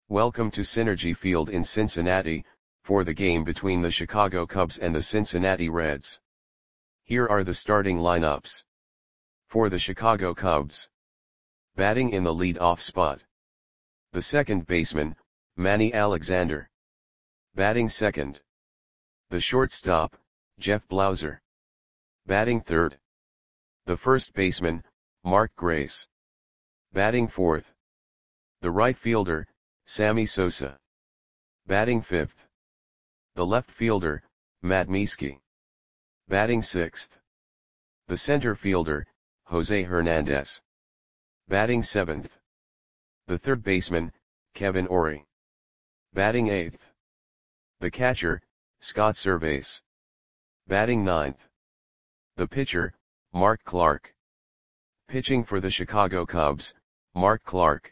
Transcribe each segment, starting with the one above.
Welcome to Synergy Field in Cincinnati, for the game between the Chicago Cubs and the Cincinnati Reds. Here are the starting lineups. For the Chicago Cubs. Batting in the lead-off spot. The second baseman, Manny Alexander. Batting second. The shortstop, Jeff Blauser. Batting third. The first baseman, Mark Grace. Batting fourth. The right fielder, Sammy Sosa. Batting fifth. The left fielder, Matt Mieske. Batting sixth. The center fielder, Jose Hernandez. Batting seventh. The third baseman, Kevin Orie. Batting eighth. The catcher, Scott Servais. Batting ninth. The pitcher, Mark Clark. Pitching for the Chicago Cubs, Mark Clark.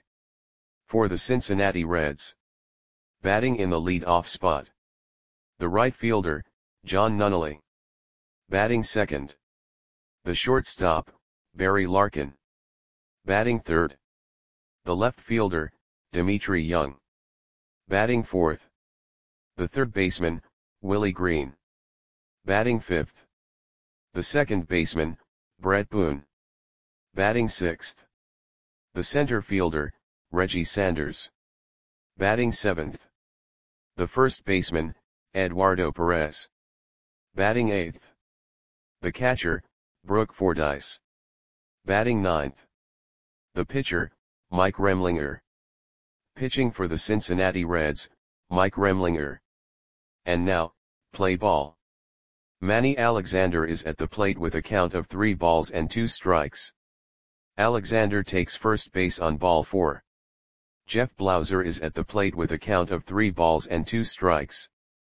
For the Cincinnati Reds. Batting in the lead-off spot. The right fielder, John Nunnally. Batting second. The shortstop, Barry Larkin. Batting third. The left fielder, Dmitri Young. Batting fourth. The third baseman, Willie Green. Batting fifth. The second baseman, Brett Boone. Batting sixth. The center fielder, Reggie Sanders. Batting seventh. The first baseman, Eduardo Perez. Batting eighth. The catcher, Brooke Fordyce. Batting ninth. The pitcher, Mike Remlinger. Pitching for the Cincinnati Reds, Mike Remlinger. And now, play ball. Manny Alexander is at the plate with a count of 3 balls and 2 strikes. Alexander takes first base on ball 4. Jeff Blauser is at the plate with a count of 3 balls and 2 strikes.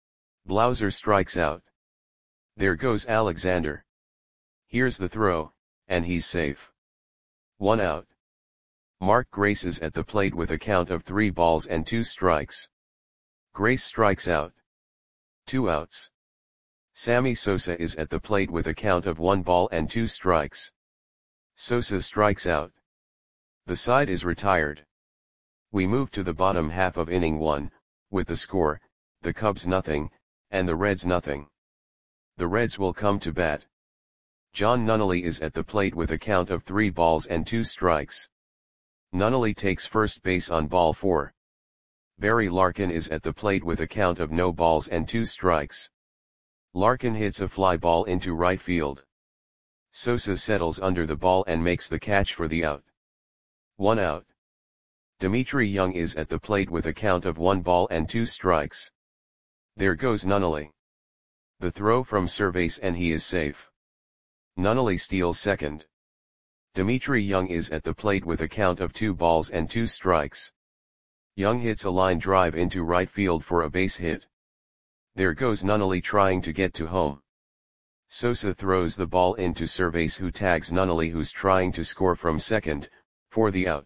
Blauser strikes out. There goes Alexander. Here's the throw, and he's safe. 1 out. Mark Grace is at the plate with a count of 3 balls and 2 strikes. Grace strikes out. 2 outs. Sammy Sosa is at the plate with a count of 1 ball and 2 strikes. Sosa strikes out. The side is retired. We move to the bottom half of inning 1, with the score, the Cubs nothing, and the Reds nothing. The Reds will come to bat. John Nunnally is at the plate with a count of 3 balls and 2 strikes. Nunnally takes first base on ball 4. Barry Larkin is at the plate with a count of no balls and 2 strikes. Larkin hits a fly ball into right field. Sosa settles under the ball and makes the catch for the out. 1 out. Dmitri Young is at the plate with a count of 1 ball and 2 strikes. There goes Nunnally. The throw from Servais and he is safe. Nunnally steals second. Dmitri Young is at the plate with a count of 2 balls and 2 strikes. Young hits a line drive into right field for a base hit. There goes Nunnally trying to get to home. Sosa throws the ball into Servais, who tags Nunnally, who's trying to score from second, for the out.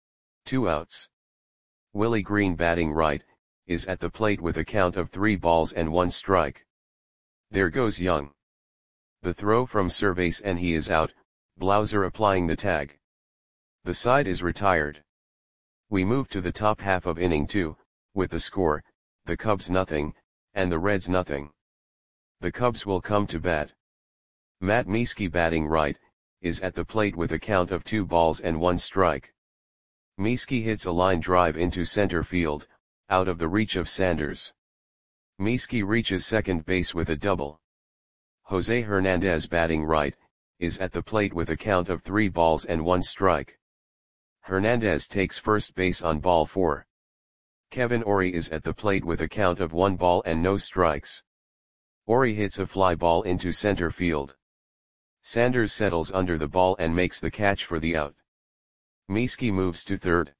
2 outs. Willie Green, batting right, is at the plate with a count of 3 balls and 1 strike. There goes Young. The throw from Servais and he is out, Blauser applying the tag. The side is retired. We move to the top half of inning 2, with the score, the Cubs nothing, and the Reds nothing. The Cubs will come to bat. Matt Mieske, batting right, is at the plate with a count of 2 balls and 1 strike. Mieske hits a line drive into center field, out of the reach of Sanders. Mieske reaches second base with a double. Jose Hernandez, batting right, is at the plate with a count of 3 balls and 1 strike. Hernandez takes first base on ball 4. Kevin Orie is at the plate with a count of 1 ball and no strikes. Orie hits a fly ball into center field. Sanders settles under the ball and makes the catch for the out. Mieske moves to third.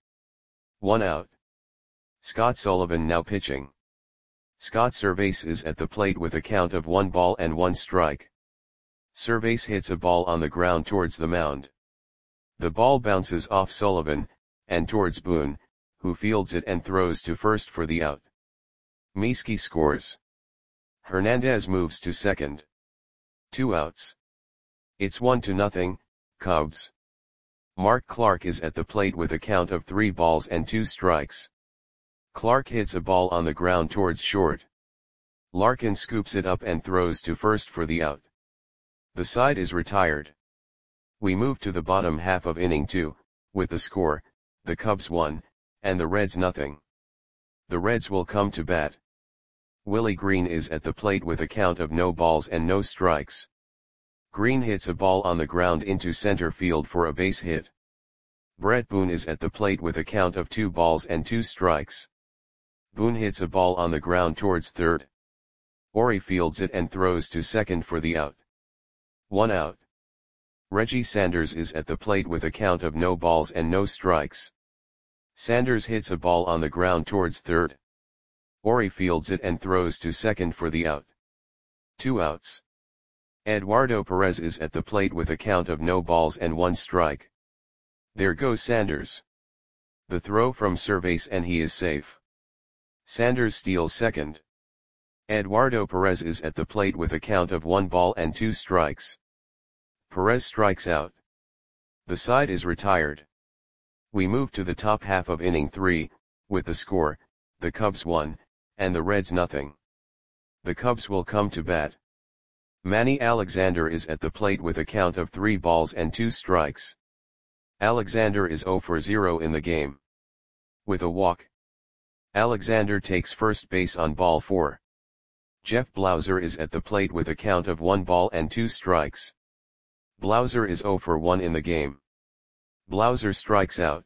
1 out. Scott Sullivan now pitching. Scott Servais is at the plate with a count of 1 ball and 1 strike. Servais hits a ball on the ground towards the mound. The ball bounces off Sullivan, and towards Boone, who fields it and throws to first for the out. Mieske scores. Hernandez moves to second. 2 outs. It's 1-0, Cubs. Mark Clark is at the plate with a count of 3 balls and 2 strikes. Clark hits a ball on the ground towards short. Larkin scoops it up and throws to first for the out. The side is retired. We move to the bottom half of inning 2, with the score, the Cubs 1, and the Reds nothing. The Reds will come to bat. Willie Green is at the plate with a count of no balls and no strikes. Green hits a ball on the ground into center field for a base hit. Brett Boone is at the plate with a count of 2 balls and 2 strikes. Boone hits a ball on the ground towards third. Ori fields it and throws to second for the out. 1 out. Reggie Sanders is at the plate with a count of no balls and no strikes. Sanders hits a ball on the ground towards third. Ori fields it and throws to second for the out. 2 outs. Eduardo Perez is at the plate with a count of no balls and 1 strike. There goes Sanders. The throw from Cervais and he is safe. Sanders steals second. Eduardo Perez is at the plate with a count of 1 ball and 2 strikes. Perez strikes out. The side is retired. We move to the top half of inning 3, with the score, the Cubs 1, and the Reds nothing. The Cubs will come to bat. Manny Alexander is at the plate with a count of 3 balls and 2 strikes. Alexander is 0 for 0 in the game. With a walk. Alexander takes first base on ball 4. Jeff Blauser is at the plate with a count of 1 ball and 2 strikes. Blauser is 0 for 1 in the game. Blauser strikes out.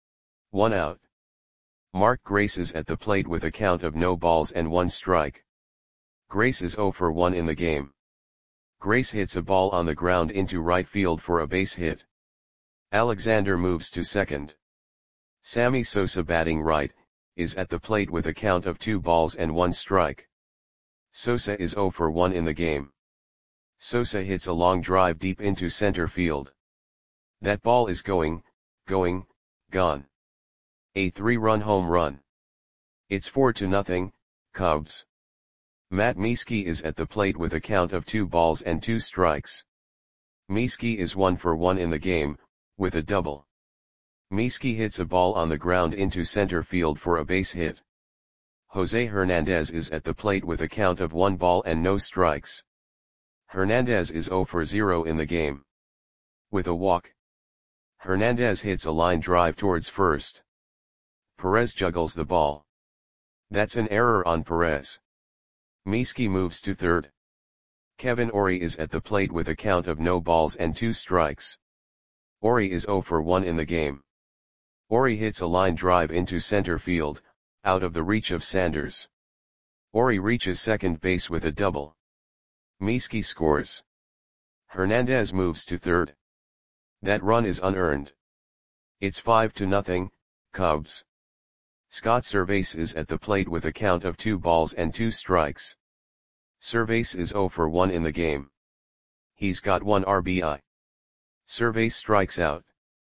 1 out. Mark Grace is at the plate with a count of no balls and 1 strike. Grace is 0 for 1 in the game. Grace hits a ball on the ground into right field for a base hit. Alexander moves to second. Sammy Sosa, batting right, is at the plate with a count of 2 balls and 1 strike. Sosa is 0 for 1 in the game. Sosa hits a long drive deep into center field. That ball is gone. A 3-run home run. It's 4-0, Cubs. Matt Mieske is at the plate with a count of 2 balls and 2 strikes. Mieske is 1 for 1 in the game, with a double. Mieske hits a ball on the ground into center field for a base hit. Jose Hernandez is at the plate with a count of 1 ball and no strikes. Hernandez is 0 for 0 in the game. With a walk. Hernandez hits a line drive towards first. Perez juggles the ball. That's an error on Perez. Mieske moves to third. Kevin Ori is at the plate with a count of no balls and 2 strikes. Ori is 0 for 1 in the game. Ori hits a line drive into center field, out of the reach of Sanders. Ori reaches second base with a double. Mieske scores. Hernandez moves to third. That run is unearned. It's 5-0, Cubs. Scott Cervais is at the plate with a count of 2 balls and 2 strikes. Cervais is 0 for 1 in the game. He's got 1 RBI. Cervais strikes out.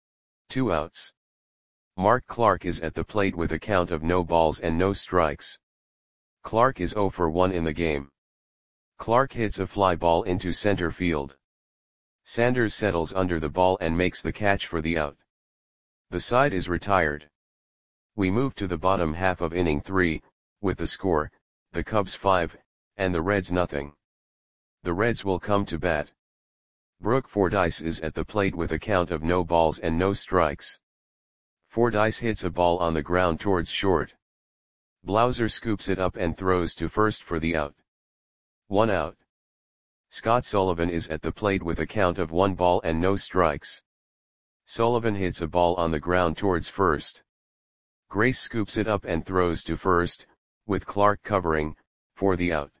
2 outs. Mark Clark is at the plate with a count of no balls and no strikes. Clark is 0 for 1 in the game. Clark hits a fly ball into center field. Sanders settles under the ball and makes the catch for the out. The side is retired. We move to the bottom half of inning 3, with the score, the Cubs 5, and the Reds nothing. The Reds will come to bat. Brooke Fordyce is at the plate with a count of no balls and no strikes. Fordyce hits a ball on the ground towards short. Blauser scoops it up and throws to first for the out. 1 out. Scott Sullivan is at the plate with a count of 1 ball and no strikes. Sullivan hits a ball on the ground towards first. Grace scoops it up and throws to first, with Clark covering, for the out.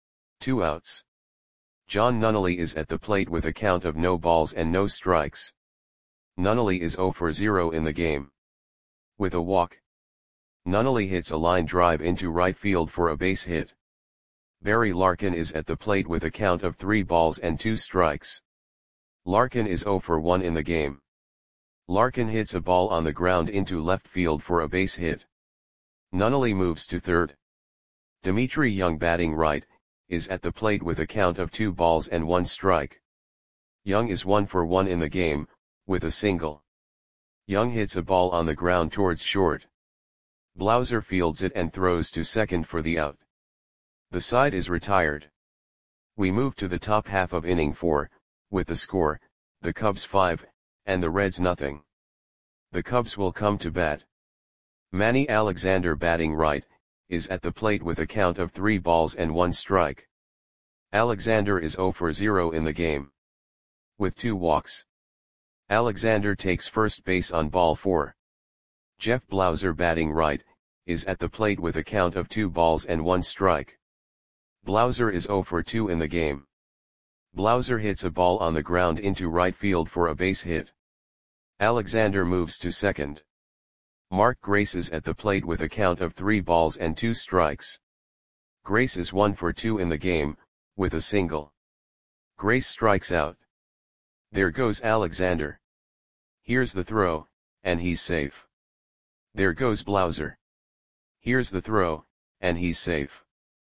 2 outs. John Nunnally is at the plate with a count of no balls and no strikes. Nunnally is 0 for 0 in the game. With a walk. Nunnally hits a line drive into right field for a base hit. Barry Larkin is at the plate with a count of 3 balls and 2 strikes. Larkin is 0 for 1 in the game. Larkin hits a ball on the ground into left field for a base hit. Nunnally moves to third. Dimitri Young, batting right, is at the plate with a count of 2 balls and 1 strike. Young is 1 for 1 in the game, with a single. Young hits a ball on the ground towards short. Blauser fields it and throws to second for the out. The side is retired. We move to the top half of inning 4, with the score, the Cubs 5, and the Reds nothing. The Cubs will come to bat. Manny Alexander, batting right, is at the plate with a count of 3 balls and 1 strike. Alexander is 0 for 0 in the game. With 2 walks. Alexander takes first base on ball 4. Jeff Blauser, batting right, is at the plate with a count of 2 balls and 1 strike. Blauser is 0 for 2 in the game. Blauser hits a ball on the ground into right field for a base hit. Alexander moves to second. Mark Grace is at the plate with a count of 3 balls and 2 strikes. Grace is 1 for 2 in the game, with a single. Grace strikes out. There goes Alexander. Here's the throw, and he's safe. There goes Blauser. Here's the throw, and he's safe.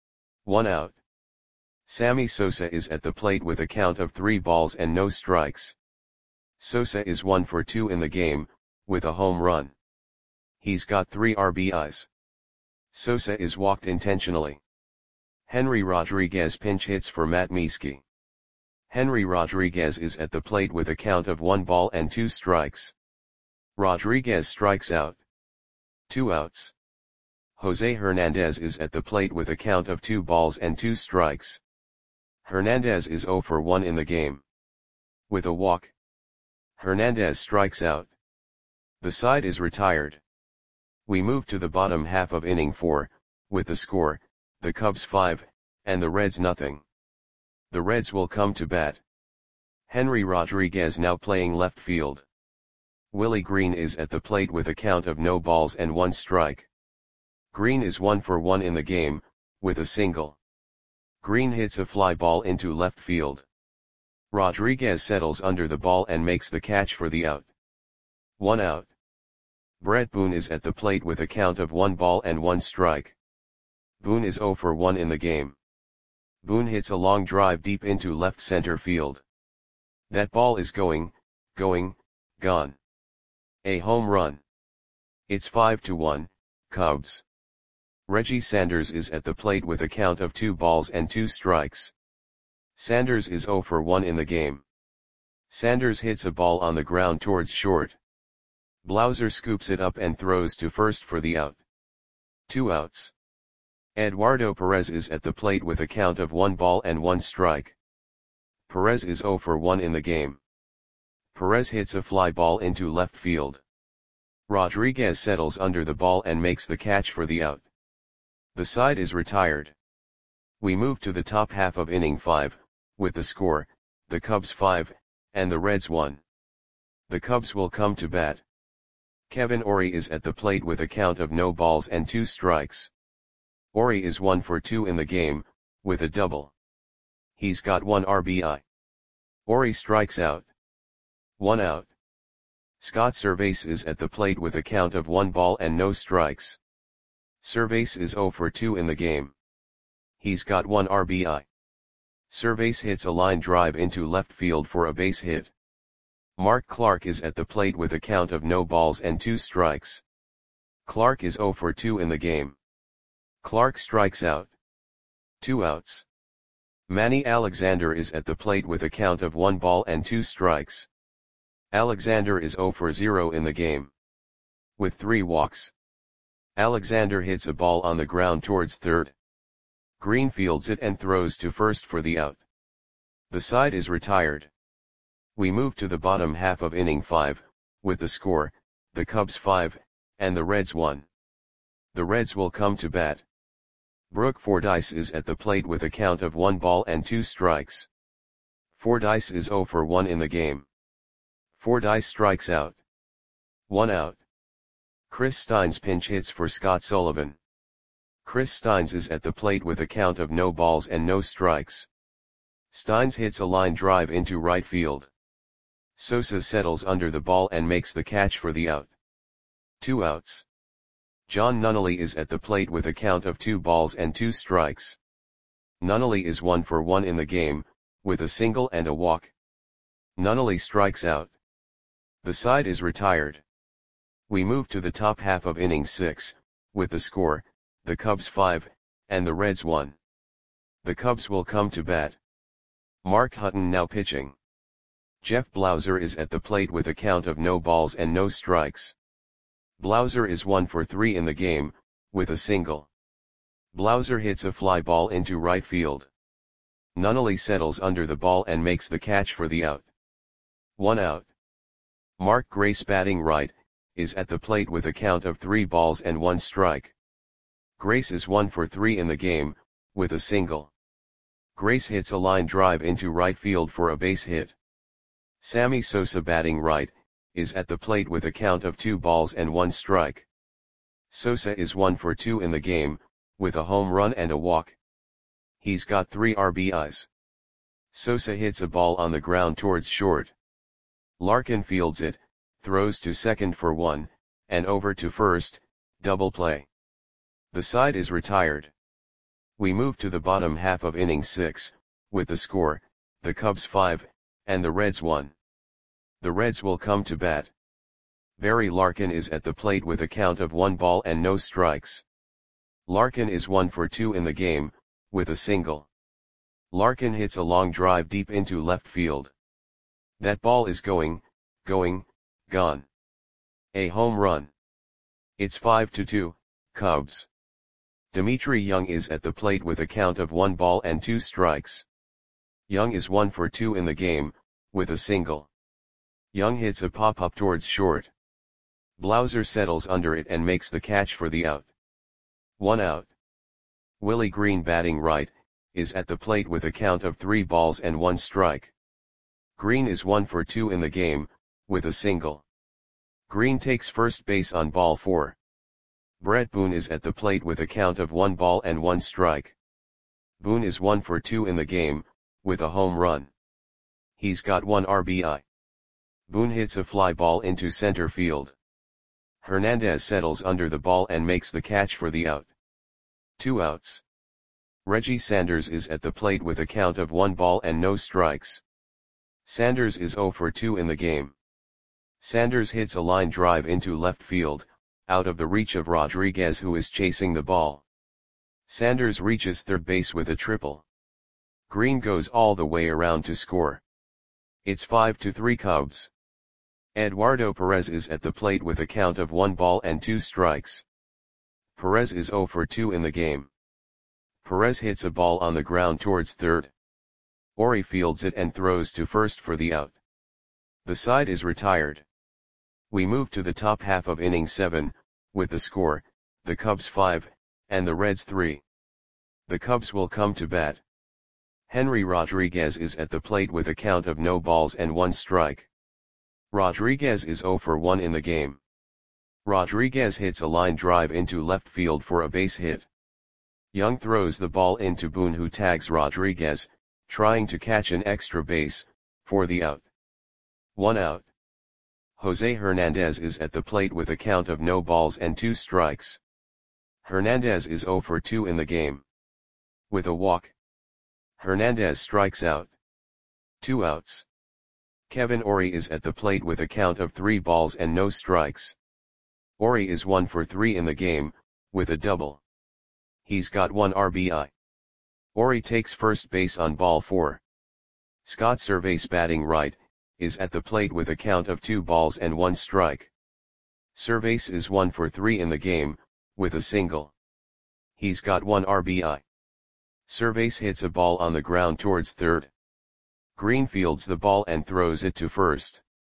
1 out. Sammy Sosa is at the plate with a count of 3 balls and no strikes. Sosa is 1 for 2 in the game, with a home run. He's got 3 RBIs. Sosa is walked intentionally. Henry Rodriguez pinch hits for Matt Mieske. Henry Rodriguez is at the plate with a count of 1 ball and 2 strikes. Rodriguez strikes out. 2 outs. Jose Hernandez is at the plate with a count of 2 balls and 2 strikes. Hernandez is 0 for 1 in the game. With a walk. Hernandez strikes out. The side is retired. We move to the bottom half of inning 4, with the score, the Cubs 5, and the Reds nothing. The Reds will come to bat. Henry Rodriguez now playing left field. Willie Green is at the plate with a count of no balls and 1 strike. Green is 1 for 1 in the game, with a single. Green hits a fly ball into left field. Rodriguez settles under the ball and makes the catch for the out. 1 out. Brett Boone is at the plate with a count of 1 ball and 1 strike. Boone is 0 for 1 in the game. Boone hits a long drive deep into left center field. That ball is going, gone. A home run. It's 5-1, Cubs. Reggie Sanders is at the plate with a count of 2 balls and 2 strikes. Sanders is 0 for 1 in the game. Sanders hits a ball on the ground towards short. Blauser scoops it up and throws to first for the out. 2 outs. Eduardo Perez is at the plate with a count of 1 ball and 1 strike. Perez is 0 for 1 in the game. Perez hits a fly ball into left field. Rodriguez settles under the ball and makes the catch for the out. The side is retired. We move to the top half of inning 5, with the score, the Cubs 5, and the Reds 1. The Cubs will come to bat. Kevin Orie is at the plate with a count of no balls and 2 strikes. Orie is 1 for 2 in the game, with a double. He's got 1 RBI. Orie strikes out. 1 out. Scott Servais is at the plate with a count of 1 ball and no strikes. Servais is 0 for 2 in the game. He's got 1 RBI. Servais hits a line drive into left field for a base hit. Mark Clark is at the plate with a count of no balls and 2 strikes. Clark is 0 for 2 in the game. Clark strikes out. 2 outs. Manny Alexander is at the plate with a count of 1 ball and 2 strikes. Alexander is 0 for 0 in the game. With 3 walks. Alexander hits a ball on the ground towards third. Green fields it and throws to first for the out. The side is retired. We move to the bottom half of inning 5, with the score, the Cubs 5, and the Reds 1. The Reds will come to bat. Brooke Fordyce is at the plate with a count of 1 ball and 2 strikes. Fordyce is 0 for 1 in the game. Fordyce strikes out. 1 out. Chris Steins pinch hits for Scott Sullivan. Chris Steins is at the plate with a count of no balls and no strikes. Steins hits a line drive into right field. Sosa settles under the ball and makes the catch for the out. 2 outs. John Nunnally is at the plate with a count of 2 balls and 2 strikes. Nunnally is 1 for 1 in the game, with a single and a walk. Nunnally strikes out. The side is retired. We move to the top half of inning 6, with the score, the Cubs 5, and the Reds 1. The Cubs will come to bat. Mark Hutton now pitching. Jeff Blauser is at the plate with a count of no balls and no strikes. Blauser is 1 for 3 in the game, with a single. Blauser hits a fly ball into right field. Nunnally settles under the ball and makes the catch for the out. 1 out. Mark Grace batting right, is at the plate with a count of 3 balls and 1 strike. Grace is 1 for 3 in the game, with a single. Grace hits a line drive into right field for a base hit. Sammy Sosa batting right, is at the plate with a count of 2 balls and 1 strike. Sosa is 1 for 2 in the game, with a home run and a walk. He's got 3 RBIs. Sosa hits a ball on the ground towards short. Larkin fields it, throws to second for 1, and over to first, double play. The side is retired. We move to the bottom half of inning 6, with the score, the Cubs 5, and the Reds 1. The Reds will come to bat. Barry Larkin is at the plate with a count of 1 ball and no strikes. Larkin is 1 for 2 in the game, with a single. Larkin hits a long drive deep into left field. That ball is going, gone. A home run. It's 5-2, Cubs. Dimitri Young is at the plate with a count of 1 ball and 2 strikes. Young is 1 for 2 in the game, with a single. Young hits a pop-up towards short. Blauser settles under it and makes the catch for the out. 1 out. Willie Green batting right, is at the plate with a count of 3 balls and 1 strike. Green is 1 for 2 in the game, with a single. Green takes first base on ball 4. Brett Boone is at the plate with a count of 1 ball and 1 strike. Boone is 1 for 2 in the game, with a home run. He's got 1 RBI. Boone hits a fly ball into center field. Hernandez settles under the ball and makes the catch for the out. 2 outs. Reggie Sanders is at the plate with a count of 1 ball and no strikes. Sanders is 0 for 2 in the game. Sanders hits a line drive into left field, out of the reach of Rodriguez, who is chasing the ball. Sanders reaches third base with a triple. Green goes all the way around to score. It's 5-3 Cubs. Eduardo Perez is at the plate with a count of 1 ball and 2 strikes. Perez is 0 for 2 in the game. Perez hits a ball on the ground towards third. Ori fields it and throws to first for the out. The side is retired. We move to the top half of inning 7, with the score, the Cubs 5, and the Reds 3. The Cubs will come to bat. Henry Rodriguez is at the plate with a count of no balls and 1 strike. Rodriguez is 0 for 1 in the game. Rodriguez hits a line drive into left field for a base hit. Young throws the ball into Boone, who tags Rodriguez, trying to catch an extra base, for the out. 1 out. Jose Hernandez is at the plate with a count of no balls and 2 strikes. Hernandez is 0 for 2 in the game. With a walk. Hernandez strikes out. 2 outs. Kevin Ori is at the plate with a count of 3 balls and no strikes. Ori is 1 for 3 in the game, with a double. He's got 1 RBI. Ori takes first base on ball 4. Scott Servais batting right, is at the plate with a count of 2 balls and 1 strike. Servais is 1 for 3 in the game, with a single. He's got 1 RBI. Servais hits a ball on the ground towards third. Green fields the ball and throws it to first.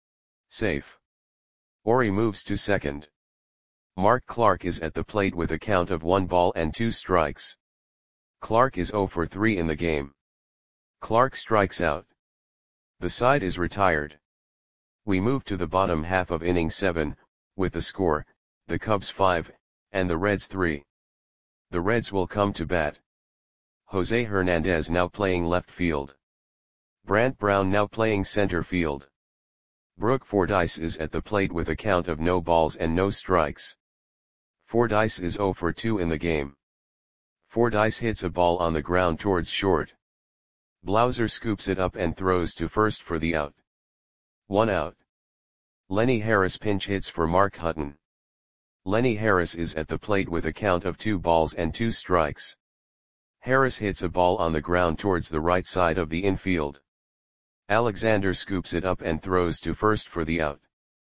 Safe. Ori moves to second. Mark Clark is at the plate with a count of 1 ball and 2 strikes. Clark is 0 for 3 in the game. Clark strikes out. The side is retired. We move to the bottom half of inning 7, with the score, the Cubs 5, and the Reds 3. The Reds will come to bat. Jose Hernandez now playing left field. Brant Brown now playing center field. Brooke Fordyce is at the plate with a count of no balls and no strikes. Fordyce is 0 for 2 in the game. Fordyce hits a ball on the ground towards short. Blauser scoops it up and throws to first for the out. 1 out. Lenny Harris pinch hits for Mark Hutton. Lenny Harris is at the plate with a count of 2 balls and 2 strikes. Harris hits a ball on the ground towards the right side of the infield. Alexander scoops it up and throws to first for the out.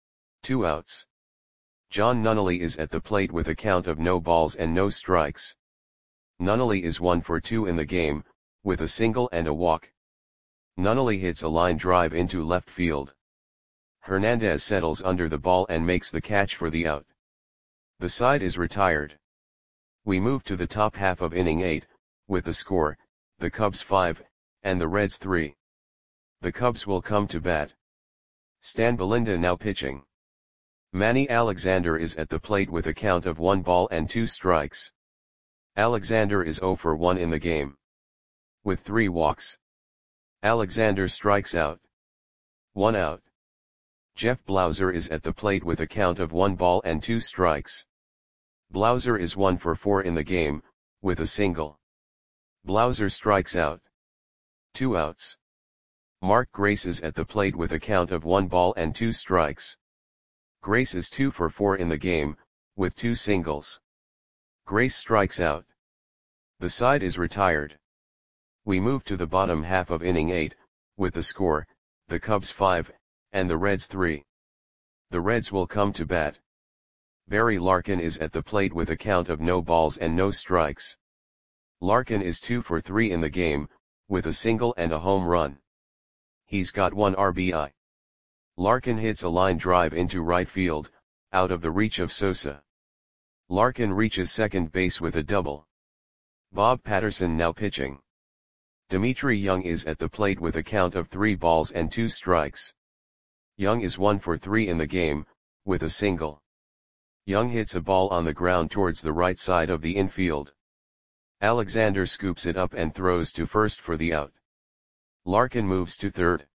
2 outs. John Nunnally is at the plate with a count of no balls and no strikes. Nunnally is 1 for 2 in the game, with a single and a walk. Nunnally hits a line drive into left field. Hernandez settles under the ball and makes the catch for the out. The side is retired. We move to the top half of inning 8, with the score, the Cubs 5, and the Reds 3. The Cubs will come to bat. Stan Belinda now pitching. Manny Alexander is at the plate with a count of 1 ball and 2 strikes. Alexander is 0 for 1 in the game. With 3 walks. Alexander strikes out. 1 out. Jeff Blauser is at the plate with a count of 1 ball and 2 strikes. Blauser is 1 for 4 in the game, with a single. Blauser strikes out. 2 outs. Mark Grace is at the plate with a count of 1 ball and 2 strikes. Grace is 2 for 4 in the game, with 2 singles. Grace strikes out. The side is retired. We move to the bottom half of inning 8, with the score, the Cubs 5, and the Reds 3. The Reds will come to bat. Barry Larkin is at the plate with a count of no balls and no strikes. Larkin is 2 for 3 in the game, with a single and a home run. He's got 1 RBI. Larkin hits a line drive into right field, out of the reach of Sosa. Larkin reaches second base with a double. Bob Patterson now pitching. Dimitri Young is at the plate with a count of 3 balls and 2 strikes. Young is 1 for 3 in the game, with a single. Young hits a ball on the ground towards the right side of the infield. Alexander scoops it up and throws to first for the out. Larkin moves to third.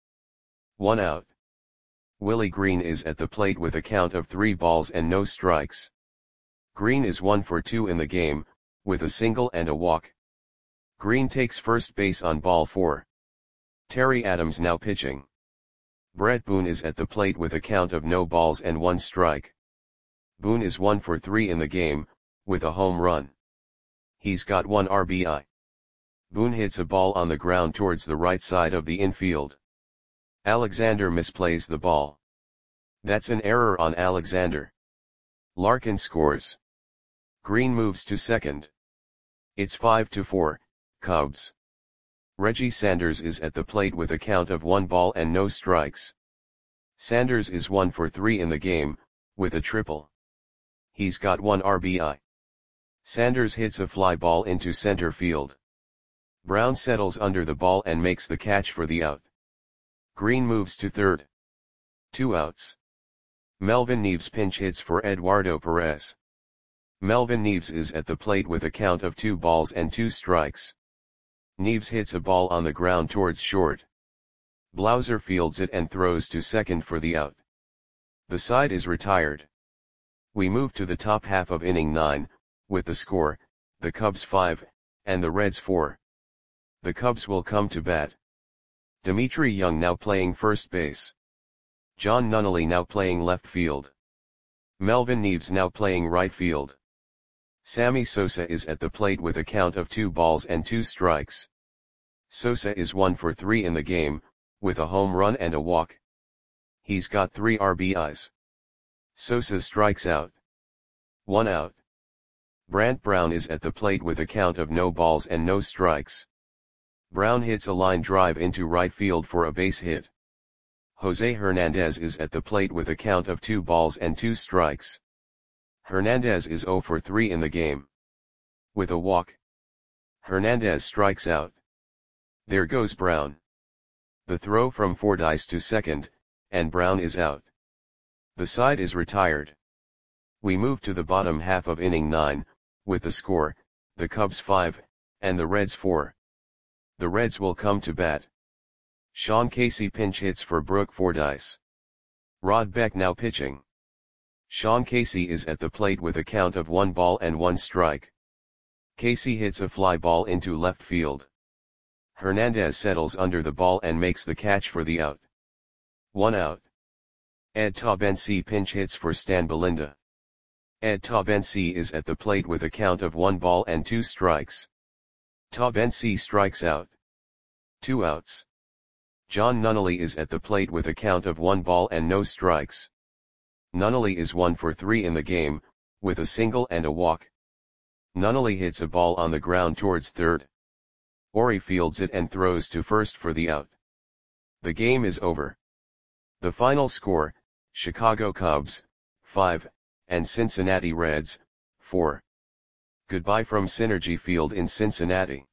1 out. Willie Green is at the plate with a count of 3 balls and no strikes. Green is 1 for 2 in the game, with a single and a walk. Green takes first base on ball 4. Terry Adams now pitching. Brett Boone is at the plate with a count of no balls and 1 strike. Boone is 1 for 3 in the game, with a home run. He's got 1 RBI. Boone hits a ball on the ground towards the right side of the infield. Alexander misplays the ball. That's an error on Alexander. Larkin scores. Green moves to second. It's 5-4, Cubs. Reggie Sanders is at the plate with a count of 1 ball and no strikes. Sanders is 1 for 3 in the game, with a triple. He's got 1 RBI. Sanders hits a fly ball into center field. Brown settles under the ball and makes the catch for the out. Green moves to third. 2 outs. Melvin Neves pinch hits for Eduardo Perez. Melvin Neves is at the plate with a count of 2 balls and 2 strikes. Neves hits a ball on the ground towards short. Blauser fields it and throws to second for the out. The side is retired. We move to the top half of inning 9, with the score, the Cubs 5, and the Reds 4. The Cubs will come to bat. Dimitri Young now playing first base. John Nunnally now playing left field. Melvin Neves now playing right field. Sammy Sosa is at the plate with a count of 2 balls and 2 strikes. Sosa is 1 for 3 in the game, with a home run and a walk. He's got 3 RBIs. Sosa strikes out. 1 out. Brant Brown is at the plate with a count of no balls and no strikes. Brown hits a line drive into right field for a base hit. Jose Hernandez is at the plate with a count of 2 balls and 2 strikes. Hernandez is 0 for 3 in the game. With a walk. Hernandez strikes out. There goes Brown. The throw from Fordyce to second, and Brown is out. The side is retired. We move to the bottom half of inning 9, with the score, the Cubs 5, and the Reds 4. The Reds will come to bat. Sean Casey pinch hits for Brooke Fordyce. Rod Beck now pitching. Sean Casey is at the plate with a count of 1 ball and 1 strike. Casey hits a fly ball into left field. Hernandez settles under the ball and makes the catch for the out. 1 out. Ed Taubensee pinch hits for Stan Belinda. Ed Taubensee is at the plate with a count of 1 ball and 2 strikes. Taubensee strikes out. 2 outs. John Nunnally is at the plate with a count of 1 ball and no strikes. Nunnally is 1 for 3 in the game, with a single and a walk. Nunnally hits a ball on the ground towards third. Ori fields it and throws to first for the out. The game is over. The final score, Chicago Cubs, 5, and Cincinnati Reds, 4. Goodbye from Synergy Field in Cincinnati.